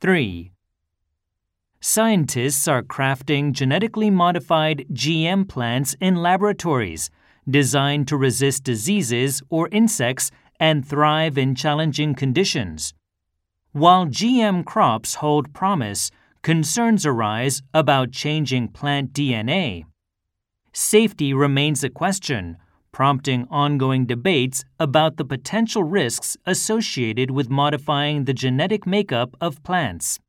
3. Scientists are crafting genetically modified GM plants in laboratories designed to resist diseases or insects and thrive in challenging conditions. While GM crops hold promise, concerns arise about changing plant DNA. Safety remains a question, prompting ongoing debates about the potential risks associated with modifying the genetic makeup of plants.